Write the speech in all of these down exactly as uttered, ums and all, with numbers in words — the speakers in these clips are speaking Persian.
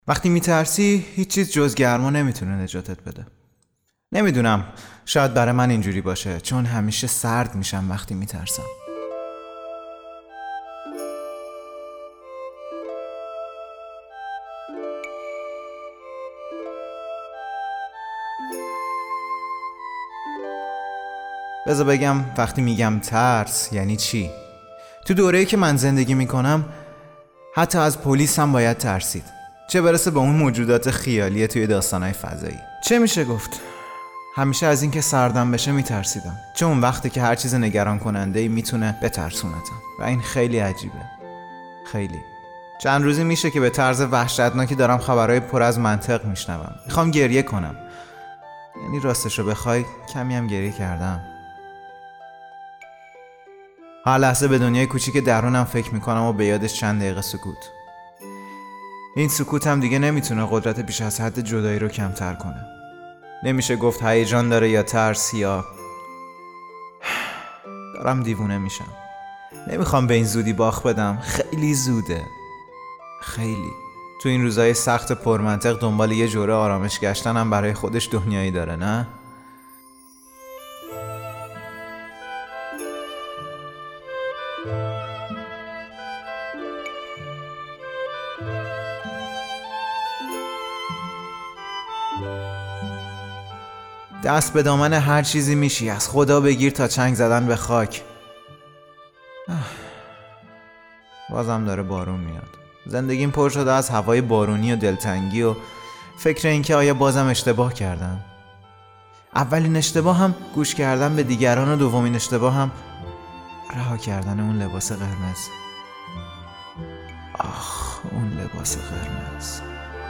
وقتی میترسی هیچ چیز جز گرما نمیتونه نجاتت بده. نمیدونم، شاید برای من اینجوری باشه چون همیشه سرد میشم وقتی میترسم. بذار بگم وقتی میگم ترس یعنی چی. تو دوره‌ای که من زندگی میکنم حتی از پلیس هم باید ترسید، چه برسه به اون موجودات خیالی توی داستانهای فضایی. چه میشه گفت؟ همیشه از این که سردم بشه میترسیدم، چون اون وقتی که هر چیز نگران کننده‌ای میتونه بترسونتم و این خیلی عجیبه. خیلی چند روزی میشه که به طرز وحشتناکی دارم خبرهای پر از منطق میشنوم. میخوام گریه کنم، یعنی راستشو بخوای کمی هم گریه کردم. هر لحظه به دنیای کوچیک درونم فکر میکنم و به یادش چند دقیقه سکوت. این سکوت هم دیگه نمیتونه قدرت بیش از حد جدایی رو کمتر کنه. نمیشه گفت هیجان داره یا ترس یا دارم دیوونه میشم. نمیخوام به این زودی باخت بدم، خیلی زوده. خیلی تو این روزای سخت پرمنطق دنبال یه جوره آرامش گشتن هم برای خودش دنیایی داره، نه؟ دست به دامن هر چیزی میشی، از خدا بگیر تا چنگ زدن به خاک. بازم داره بارون میاد. زندگیم پر شده از هوای بارونی و دلتنگی و فکر این که آیا بازم اشتباه کردم. اولین اشتباه هم گوش کردن به دیگران و دومین اشتباه هم رها کردن اون لباس قرمز. آخ، اون لباس قرمز.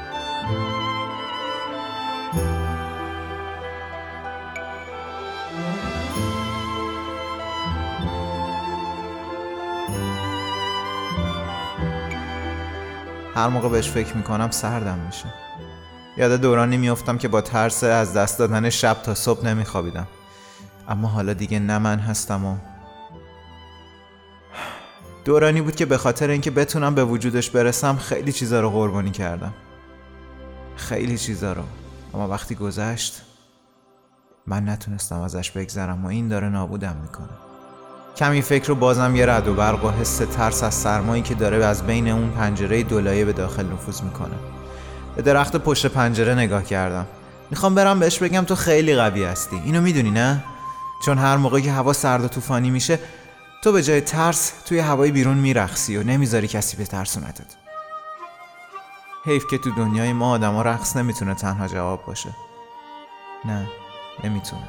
هر موقع بهش فکر میکنم سردم میشه. یاد دورانی میافتم که با ترس از دست دادن شب تا صبح نمیخوابیدم، اما حالا دیگه نه من هستم و دورانی بود که به خاطر اینکه بتونم به وجودش برسم خیلی چیزا رو قربانی کردم. خیلی چیزا رو. اما وقتی گذشت من نتونستم ازش بگذرم و این داره نابودم میکنه. کمی فکر و بازم یه رعد و برق و حس ترس از سرمایی که داره از بین اون پنجره دولایه به داخل نفوذ میکنه. به درخت پشت پنجره نگاه کردم. میخوام برم بهش بگم تو خیلی قوی هستی، اینو میدونی نه؟ چون هر موقعی که هوا سرد و طوفانی میشه تو به جای ترس توی هوای بیرون میرقصی و نمیذاری کسی بترسونتت. حیف که تو دنیای ما آدما رقص نمیتونه تنها جواب باشه. نه، نمیتونه.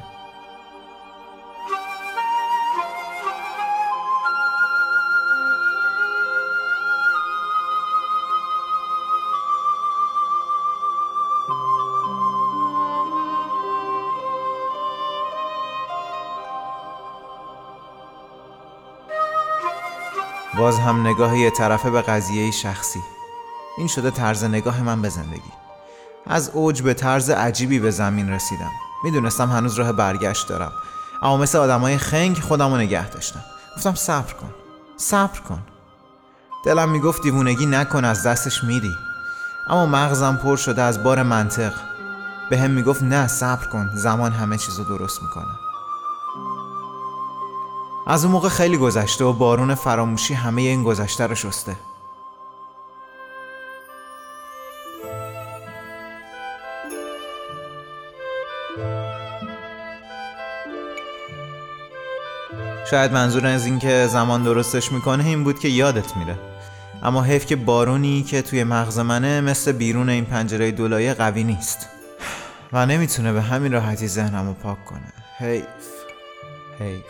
باز هم نگاه یه طرفه به قضیه شخصی. این شده طرز نگاه من به زندگی. از اوج به طرز عجیبی به زمین رسیدم. میدونستم هنوز راه برگشت دارم، اما مثل آدمای خنگ خودمو نگه داشتم. گفتم صبر کن، صبر کن. دلم میگفت دیوونگی نکن، از دستش میری. اما مغزم پر شده از بار منطق. به هم میگفت نه، صبر کن، زمان همه چیزو درست میکنه. از اون موقع خیلی گذشته و بارون فراموشی همه این گذشته رو شسته. شاید منظور از این که زمان درستش میکنه این بود که یادت میره. اما حیف که بارونی که توی مغز منه مثل بیرون این پنجره دولایه قوی نیست و نمیتونه به همین راحتی ذهنمو پاک کنه. حیف حیف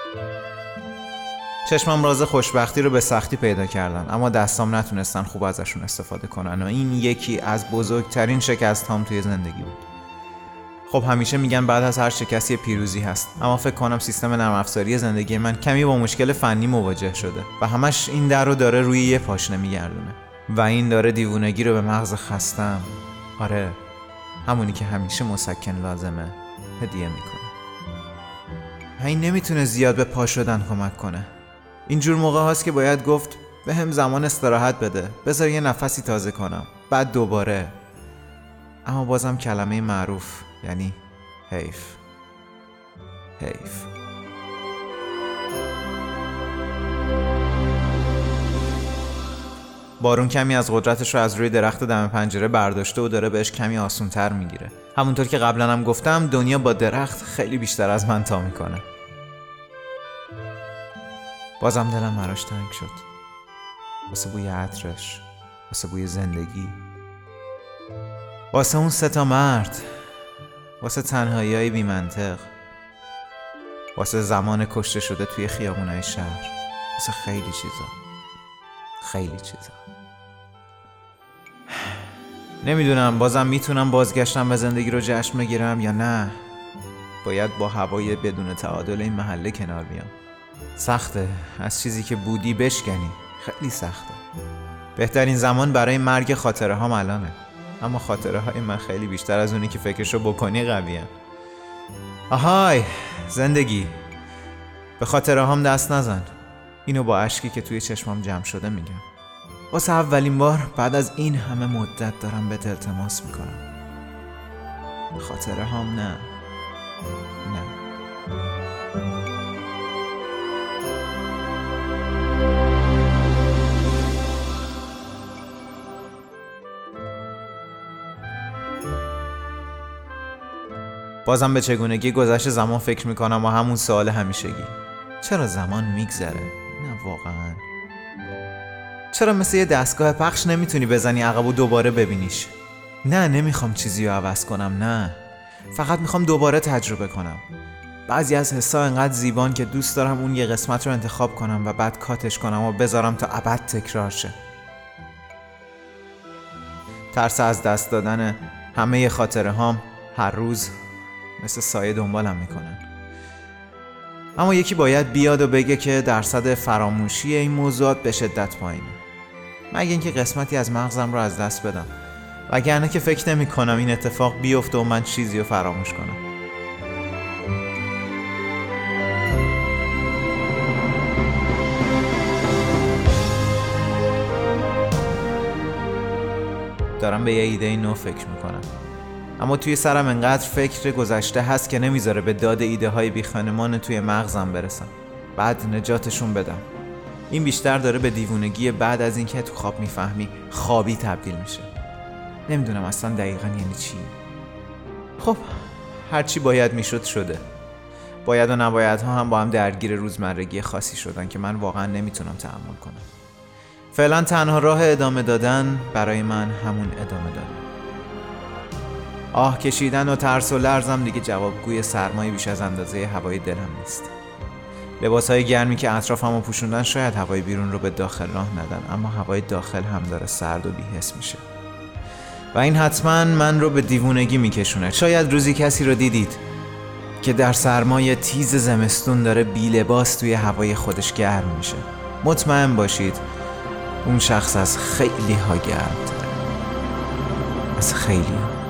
چشمم راز خوشبختی رو به سختی پیدا کردن، اما دستام نتونستن خوب ازشون استفاده کنن و این یکی از بزرگترین شکست هام توی زندگی بود. خب همیشه میگن بعد از هر شکستی پیروزی هست، اما فکر کنم سیستم نرم افزاری زندگی من کمی با مشکل فنی مواجه شده و همش این در رو داره روی یه پاشنه میگردونه و این داره دیوونگی رو به مغز خستم، آره همونی که همیشه مسکن لازمه، هدیه میکنه. این نمیتونه زیاد به پا شدن کمک کنه. اینجور موقع هاست که باید گفت به هم زمان استراحت بده، بذار یه نفسی تازه کنم. بعد دوباره. اما بازم کلمه معروف، یعنی حیف. حیف. بارون کمی از قدرتش رو از روی درخت دم پنجره برداشته و داره بهش کمی آسونتر میگیره. همونطور که قبلا هم گفتم دنیا با درخت خیلی بیشتر از من تا میکنه. بازم دلم براش تنگ شد، واسه بوی عطرش، واسه بوی زندگی، واسه اون سه تا مرد، واسه تنهایی‌های بی منطق، واسه زمان کشته شده توی خیابونای شهر، واسه خیلی چیزا، خیلی چیزا. نمیدونم بازم میتونم بازگشتم به زندگی رو جشن بگیرم یا نه. باید با هوای بدون تعادل این محله کنار بیام. سخته از چیزی که بودی بشکنی، خیلی سخته. بهترین زمان برای مرگ خاطره هام الانه، اما خاطره های من خیلی بیشتر از اونی که فکرشو بکنی قویه. آهای زندگی، به خاطره هام دست نزن. اینو با اشکی که توی چشمام جمع شده میگم. واسه اولین بار بعد از این همه مدت دارم بهت التماس میکنم. خاطره هام نه، نه. بازم به چگونگی گذشت زمان فکر میکنم و همون سوال همیشگی، چرا زمان میگذره؟ نه واقعا. چرا مثل یه دستگاه پخش نمیتونی بزنی عقب و دوباره ببینیش؟ نه نمیخوام چیزی رو عوض کنم، نه، فقط میخوام دوباره تجربه کنم. بعضی از حسا انقدر زیبان که دوست دارم اون یه قسمت رو انتخاب کنم و بعد کاتش کنم و بذارم تا ابد تکرار شه. ترس از دست دادن همه خاطره هام هر روز مثل سایه دنبالم میکنن. اما یکی باید بیاد و بگه که درصد فراموشی این موضوعات به شدت پایینه، مگه اینکه قسمتی از مغزم رو از دست بدم، وگرنه که فکر نمی کنم این اتفاق بیفته و من چیزی رو فراموش کنم. دارم به یه ایده نو فکر میکنم، اما توی سرم انقدر فکر گذشته هست که نمیذاره به داد ایده های بی خانمان توی مغزم برسم، بعد نجاتشون بدم. این بیشتر داره به دیوونگی بعد از این که تو خواب میفهمی خوابی تبدیل میشه. نمیدونم اصلا دقیقا یعنی چی. خب هرچی باید میشد شده. باید و نباید ها هم با هم درگیر روزمرگی خاصی شدن که من واقعا نمیتونم تحمل کنم. فعلا تنها راه ادامه دادن برای من همون ادامه دادن. آه کشیدن و ترس و لرزم دیگه جوابگوی سرمایه بیش از اندازه هوای دلم نیست. لباسهای گرمی که اطرافمو پوشوندن شاید هوای بیرون رو به داخل راه ندن، اما هوای داخل هم داره سرد و بی‌حس میشه و این حتما من رو به دیوونگی میکشونه. شاید روزی کسی رو دیدید که در سرمای تیز زمستون داره بی لباس توی هوای خودش گرم میشه. مطمئن باشید اون شخص از خیلی ها گرم تره، از خیلی ها.